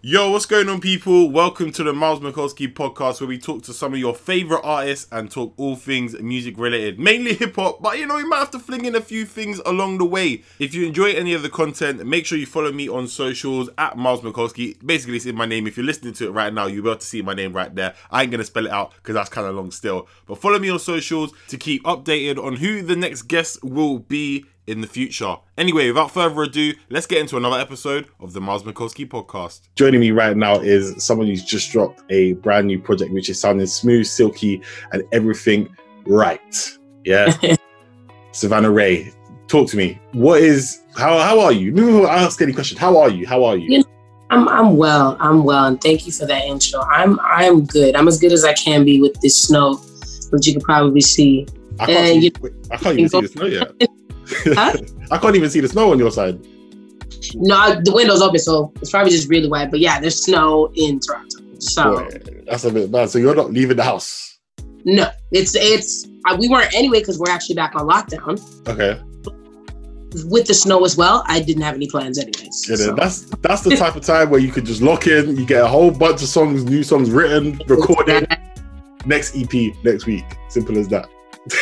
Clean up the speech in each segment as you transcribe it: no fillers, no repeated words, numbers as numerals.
Yo, what's going on, people? Welcome to the Miles Mikulski podcast, where we talk to some of your favorite artists and talk all things music related, mainly hip hop, but you know, we might have to fling in a few things along the way. If you enjoy any of the content, make sure you follow me on socials at Miles Mikulski. Basically, it's in my name. If you're listening to it right now, you'll be able to see my name right there. I ain't gonna spell it out because that's kind of long still, but follow me on socials to keep updated on who the next guest will be in the future. Anyway, without further ado, let's get into another episode of the Miles Mikulski podcast. Joining me right now is someone who's just dropped a brand new project, which is sounding smooth, silky, and everything right. Yeah. Savannah Ray, talk to me. How are you? Maybe I'll ask any question. How are you? I'm well, and thank you for that intro. I'm good. I'm as good as I can be with this snow, which you can probably see. I can't even see the snow yet. Huh? I can't even see the snow on your side. No, the window's open, so it's probably just really wet. But yeah, there's snow in Toronto. So boy, that's a bit bad. So you're not leaving the house? No, it's we weren't anyway because we're actually back on lockdown. Okay. With the snow as well, I didn't have any plans anyways. Yeah, so. That's the type of time where you could just lock in. You get a whole bunch of songs, new songs written, recorded. Next EP next week. Simple as that.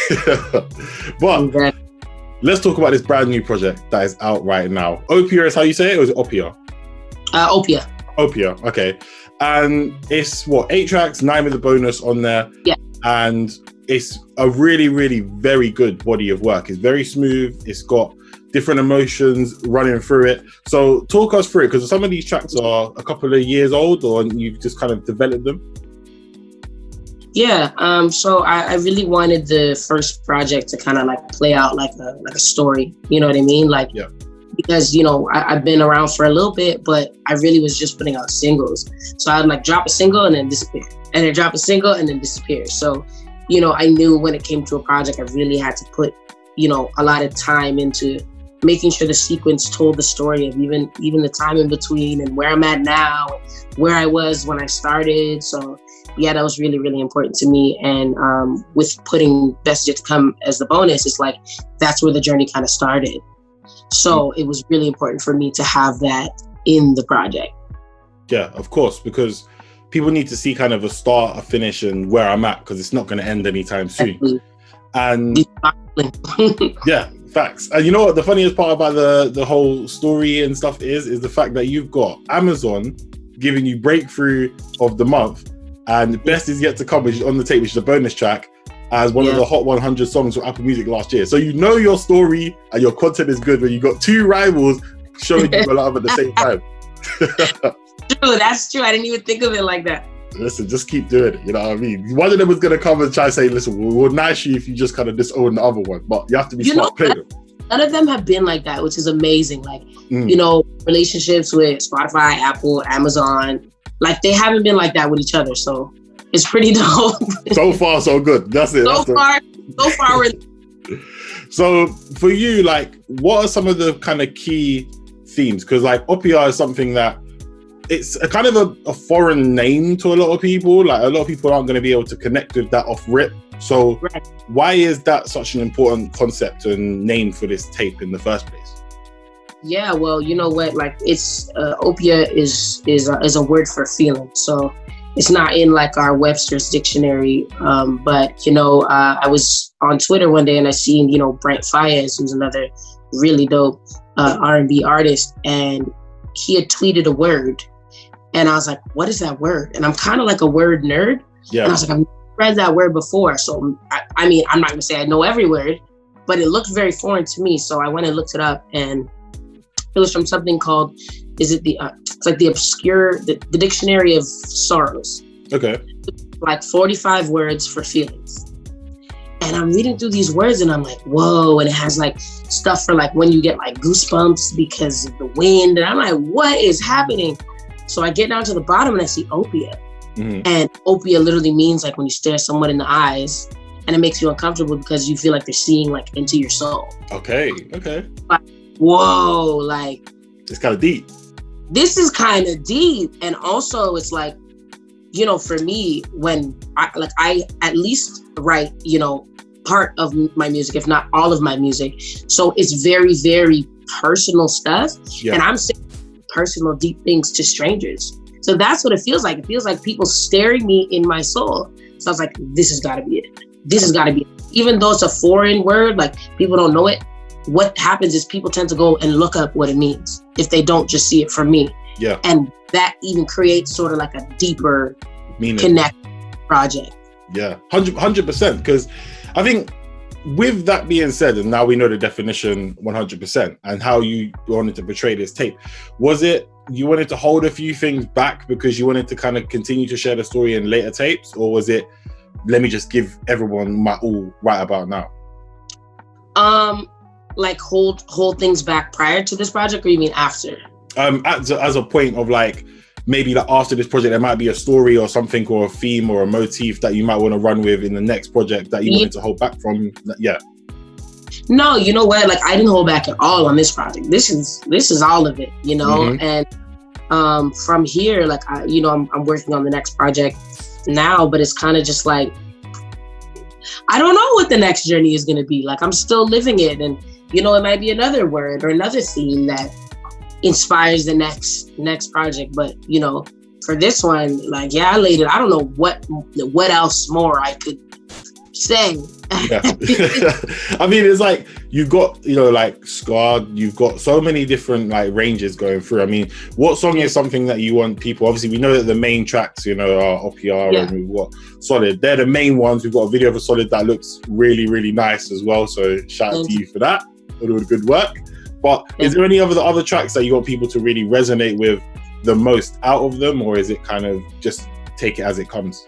But. Let's talk about this brand new project that is out right now. Opia is how you say it, or is it Opia? Opia. Opia, okay. And it's 8 tracks, 9 with a bonus on there. Yeah. And it's a really, really very good body of work. It's very smooth. It's got different emotions running through it. So talk us through it, because some of these tracks are a couple of years old, or you've just kind of developed them. Yeah, so I really wanted the first project to kind of like play out like a story, you know what I mean? Like, yeah. Because, you know, I've been around for a little bit, but I really was just putting out singles. So I'd like drop a single and then disappear, and then drop a single and then disappear. So, you know, I knew when it came to a project, I really had to put, you know, a lot of time into making sure the sequence told the story of even the time in between and where I'm at now, where I was when I started. So yeah, that was really, really important to me. And with putting Best Yet to Come as the bonus, it's like, that's where the journey kind of started. So it was really important for me to have that in the project. Yeah, of course, because people need to see kind of a start, a finish, and where I'm at, because it's not going to end anytime soon. Definitely. And yeah, facts. And you know what the funniest part about the whole story and stuff is the fact that you've got Amazon giving you breakthrough of the month, and Best Is Yet to Come, which is on the tape, which is a bonus track, as one of the Hot 100 songs for Apple Music last year. So you know your story and your content is good when you got two rivals showing you a lot at the same time. True, that's true. I didn't even think of it like that. Listen, just keep doing it. You know what I mean? One of them was going to come and try and say, listen, we'll nice you if you just kind of disown the other one. But you have to be smart playing them. None of them have been like that, which is amazing. Like, you know, relationships with Spotify, Apple, Amazon, like they haven't been like that with each other. So it's pretty dope. So far, so good. That's it. So far, we're... So for you, like, what are some of the kind of key themes? Because like Opia is something that it's a kind of a foreign name to a lot of people. Like a lot of people aren't going to be able to connect with that off rip. So why is that such an important concept and name for this tape in the first place? Yeah, well, you know what? Like, it's Opia is a word for feeling. So it's not in like our Webster's dictionary. But you know, I was on Twitter one day and I seen, you know, Brent Faiyaz, who's another really dope R&B artist, and he had tweeted a word, and I was like, "What is that word?" And I'm kind of like a word nerd. Yeah. And I was like, I've read that word before, so I mean, I'm not gonna say I know every word, but it looked very foreign to me. So I went and looked it up, and it was from something called, it's like the Dictionary of Sorrows. Okay. Like 45 words for feelings. And I'm reading through these words and I'm like, whoa. And it has like stuff for like when you get like goosebumps because of the wind. And I'm like, what is happening? So I get down to the bottom and I see Opia. Mm-hmm. And Opia literally means like when you stare someone in the eyes, and it makes you uncomfortable because you feel like they're seeing like into your soul. Okay. Like, whoa, like, it's kind of deep. This is kind of deep. And also it's like, you know, for me, when I at least write, you know, part of my music, if not all of my music. So it's very, very personal stuff. Yeah. And I'm saying personal, deep things to strangers. So that's what it feels like. It feels like people staring me in my soul. So I was like, this has got to be it. This has got to be it. Even though it's a foreign word, like people don't know it, what happens is people tend to go and look up what it means if they don't just see it from me. Yeah. And that even creates sort of like a deeper connect project. Yeah, 100%. Because I think with that being said, and now we know the definition 100% and how you wanted to portray this tape, was it you wanted to hold a few things back because you wanted to kind of continue to share the story in later tapes, or was it, let me just give everyone my all right about now? Like hold things back prior to this project, or you mean after? As a point of like, maybe like after this project, there might be a story or something or a theme or a motif that you might want to run with in the next project that you wanted to hold back from. Yeah. No, you know what? Like I didn't hold back at all on this project. This is all of it, you know? And from here, like I'm working on the next project now, but it's kind of just like, I don't know what the next journey is going to be. Like I'm still living it. And, you know, it might be another word or another theme that inspires the next project. But, you know, for this one, like, yeah, I laid it. I don't know what else more I could say. Yeah. I mean, it's like you've got, you know, like Scarred, you've got so many different like ranges going through. I mean, what song is something that you want people, obviously we know that the main tracks, you know, are OPR and we've got Solid. They're the main ones. We've got a video for Solid that looks really, really nice as well. So shout out to you for that. All the good work. But is there any other tracks that you want people to really resonate with the most out of them, or is it kind of just take it as it comes?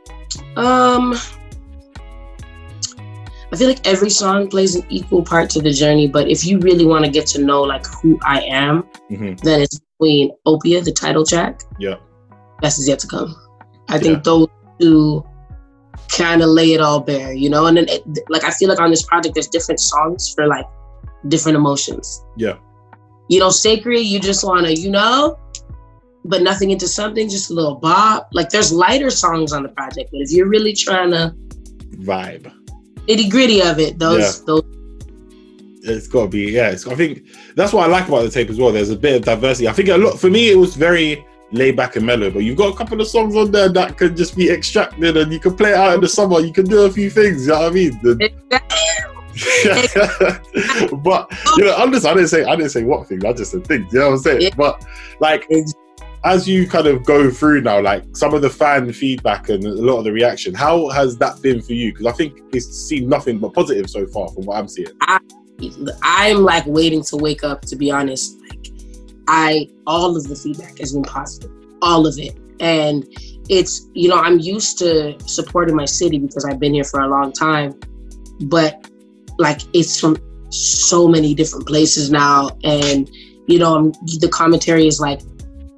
I feel like every song plays an equal part to the journey, but if you really want to get to know like who I am, then it's between Opia, the title track. Yeah. Best Is Yet to Come. I think those two kind of lay it all bare, you know? And then like I feel like on this project, there's different songs for like different emotions. Yeah. You know, Sacred, you just want to, you know, but nothing into something, just a little bop. Like there's lighter songs on the project, but if you're really trying to vibe, nitty gritty of it, those it's got to be, I think that's what I like about the tape as well. There's a bit of diversity. I think a lot, for me, it was very laid back and mellow, but you've got a couple of songs on there that could just be extracted and you can play it out in the summer. You can do a few things, you know what I mean? But, you know, I didn't say what things, I just said things, you know what I'm saying? But like, as you kind of go through now, like some of the fan feedback and a lot of the reaction, how has that been for you? Because I think it's seen nothing but positive so far from what I'm seeing. I'm like waiting to wake up, to be honest. Like all of the feedback has been positive, all of it. And it's, you know, I'm used to supporting my city because I've been here for a long time, but like it's from so many different places now. And, you know, the commentary is like,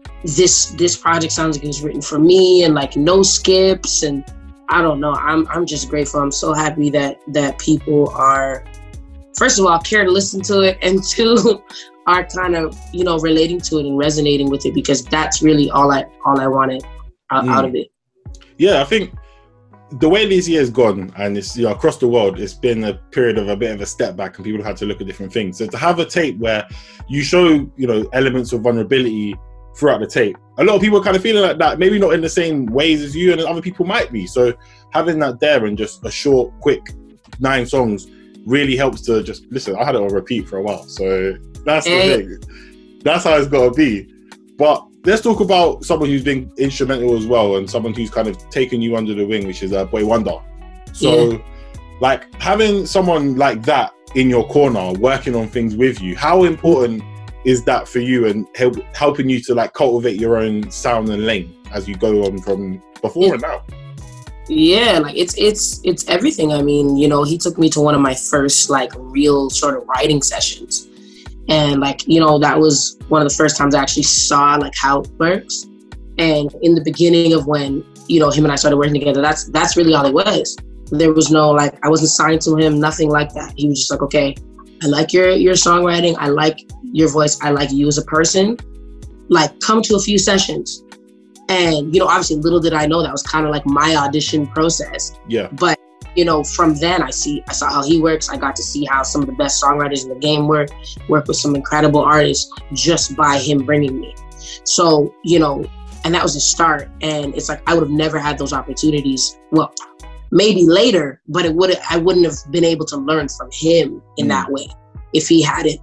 this project sounds like it was written for me, and like no skips, and I don't know. I'm just grateful. I'm so happy that people are, first of all, care to listen to it, and two, are kind of, you know, relating to it and resonating with it, because that's really all I wanted out of it. Yeah, I think the way this year's gone, and it's, you know, across the world, it's been a period of a bit of a step back, and people have had to look at different things. So to have a tape where you show, you know, elements of vulnerability throughout the tape, a lot of people are kind of feeling like that, maybe not in the same ways as you, and other people might be. So having that there and just a short, quick 9 songs really helps to just listen. I had it on repeat for a while, so that's the thing. That's how it's got to be. But let's talk about someone who's been instrumental as well, and someone who's kind of taken you under the wing, which is Boy Wonder. So like having someone like that in your corner working on things with you, how important is that for you, and helping you to like cultivate your own sound and lane as you go on from before and now? Yeah, like it's everything. I mean, you know, he took me to one of my first like real sort of writing sessions, and like, you know, that was one of the first times I actually saw like how it works. And in the beginning of when, you know, him and I started working together, that's really all it was. There was no like, I wasn't signed to him, nothing like that. He was just like, okay, I like your songwriting, I like your voice, I like you as a person. Like, come to a few sessions. And, you know, obviously little did I know that was kind of like my audition process. Yeah. But, you know, from then I saw how he works. I got to see how some of the best songwriters in the game work with some incredible artists just by him bringing me. So, you know, And that was the start. And it's like, I would have never had those opportunities. Well, maybe later, but I wouldn't have been able to learn from him in that way if he hadn't,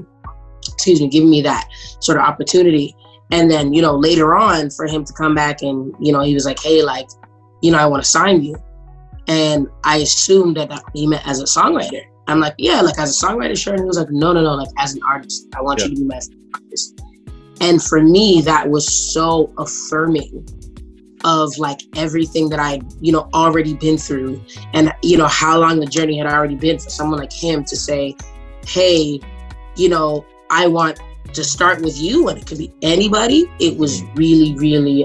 given me that sort of opportunity. And then, you know, later on for him to come back and, you know, he was like, hey, like, you know, I want to sign you. And I assumed that he meant as a songwriter. I'm like, yeah, like as a songwriter, sure. And he was like, no, like as an artist, I want you to be my artist. And for me, that was so affirming of like everything that I, you know, already been through, and, you know, how long the journey had already been for someone like him to say, hey, you know, I want to start with you, and it could be anybody. It was really, really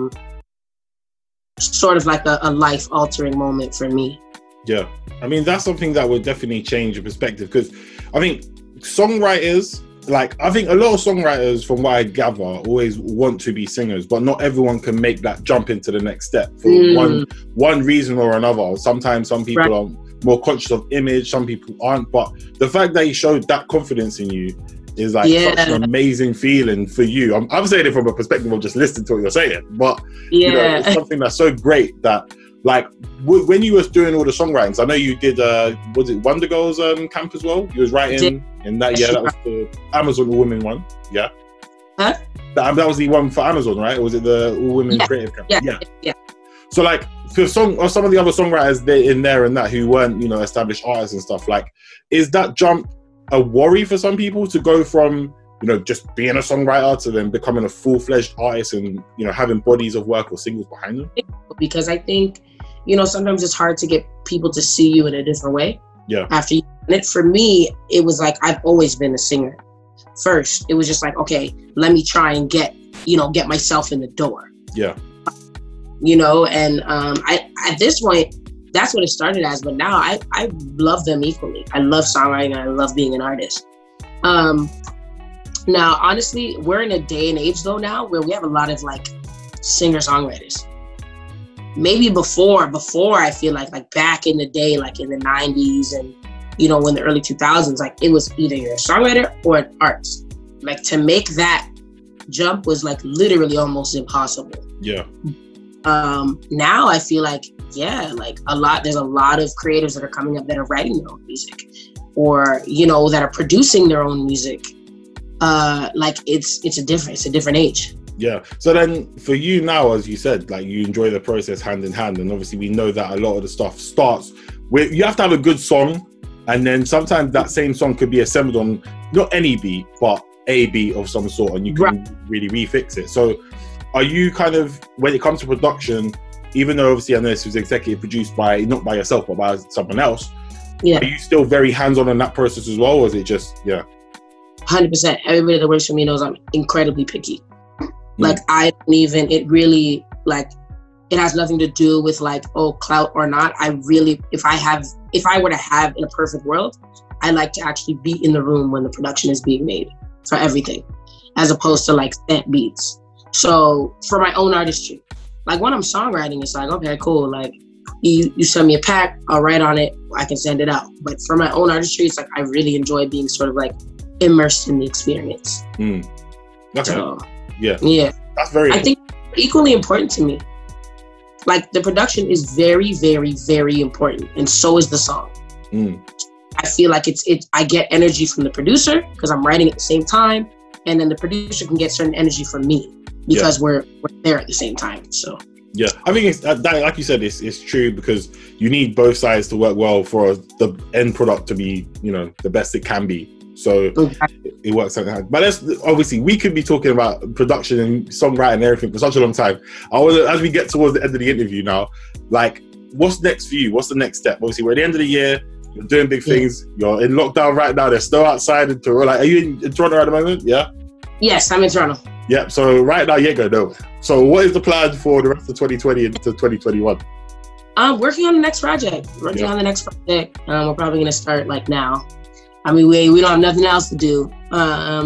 sort of like a life-altering moment for me. Yeah. I mean, that's something that would definitely change your perspective, because I think songwriters, like, I think a lot of songwriters, from what I gather, always want to be singers, but not everyone can make that jump into the next step for one reason or another. Sometimes some people are more conscious of image, some people aren't, but the fact that he showed that confidence in you is like such an amazing feeling for you. I'm saying it from a perspective of just listening to what you're saying, but you know, it's something that's so great that, like, when you was doing all the songwritings, I know you did, was it Wonder Girls camp as well? You was writing in that, that was the Amazon All Women one, Huh? That was the one for Amazon, right? Or was it the All Women Creative Camp? Yeah. So, like, for some of the other songwriters in there and that who weren't, you know, established artists and stuff, like, is that jump a worry for some people to go from, you know, just being a songwriter to then becoming a full-fledged artist and, you know, having bodies of work or singles behind them? Because I think, you know, sometimes it's hard to get people to see you in a different way. Yeah. After you, and for me, it was like, I've always been a singer. First, it was just like, okay, let me try and get myself in the door. Yeah. You know, and I at this point, that's what it started as. But now I love them equally. I love songwriting and I love being an artist. Now, honestly, we're in a day and age though now where we have a lot of like singer-songwriters. Maybe before I feel like back in the day, like in the 90s and, you know, in the early 2000s, like it was either you're a songwriter or an artist. Like to make that jump was like literally almost impossible. Yeah. Now I feel like, there's a lot of creators that are coming up that are writing their own music, or, you know, that are producing their own music. Like it's a different age. Yeah. So then for you now, as you said, like you enjoy the process hand in hand. And obviously we know that a lot of the stuff starts with, you have to have a good song. And then sometimes that same song could be assembled on not any beat, but a beat of some sort. And you can really refix it. So are you kind of, when it comes to production, even though obviously I know this was executive produced by, not by yourself, but by someone else. Yeah. Are you still very hands-on in that process as well? Or is it just, 100%. Everybody that works for me knows I'm incredibly picky. Like I don't even, it really, like, it has nothing to do with like, oh, clout or not. I really, if I were to have in a perfect world, I like to actually be in the room when the production is being made for everything, as opposed to like set beats. So for my own artistry, like when I'm songwriting, it's like, okay, cool. Like you send me a pack, I'll write on it, I can send it out. But for my own artistry, it's like, I really enjoy being sort of like immersed in the experience. Okay. So, yeah. That's I think equally important to me. Like the production is very, very, very important, and so is the song. I feel like I get energy from the producer because I'm writing at the same time, and then the producer can get certain energy from me because we're there at the same time. So yeah, I think it's that, like you said, it's true, because you need both sides to work well for the end product to be, you know, the best it can be. So it works like that. But obviously we could be talking about production and songwriting and everything for such a long time. As we get towards the end of the interview now, like, what's next for you? What's the next step? Obviously we're at the end of the year. You're doing big things. You're in lockdown right now. They're still outside in Toronto. Like, are you in Toronto at the moment? Yeah. Yes, I'm in Toronto. Yeah. So right now you ain't going nowhere. So what is the plan for the rest of 2020 into 2021? I'm working on the next project. We're probably gonna start like now. I mean, we don't have nothing else to do. I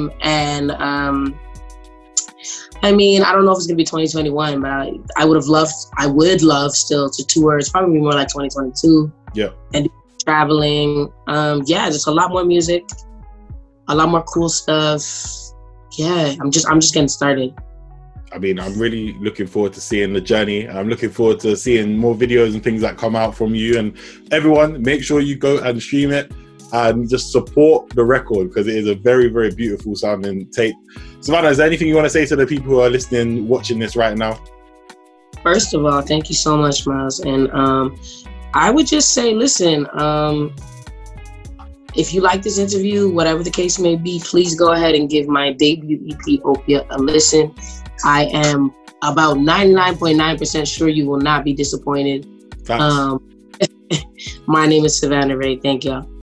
mean, I don't know if it's gonna be 2021, but I would love still to tour. It's probably more like 2022. Yeah. And traveling. Just a lot more music, a lot more cool stuff. Yeah, I'm just getting started. I mean, I'm really looking forward to seeing the journey. I'm looking forward to seeing more videos and things that come out from you. And everyone, make sure you go and stream it and just support the record, because it is a very, very beautiful sounding tape. Savannah, is there anything you want to say to the people who are listening, watching this right now? First of all, thank you so much, Miles. And I would just say, listen, if you like this interview, whatever the case may be, please go ahead and give my debut EP, Opiate, a listen. I am about 99.9% sure you will not be disappointed. My name is Savannah Ray. Thank y'all.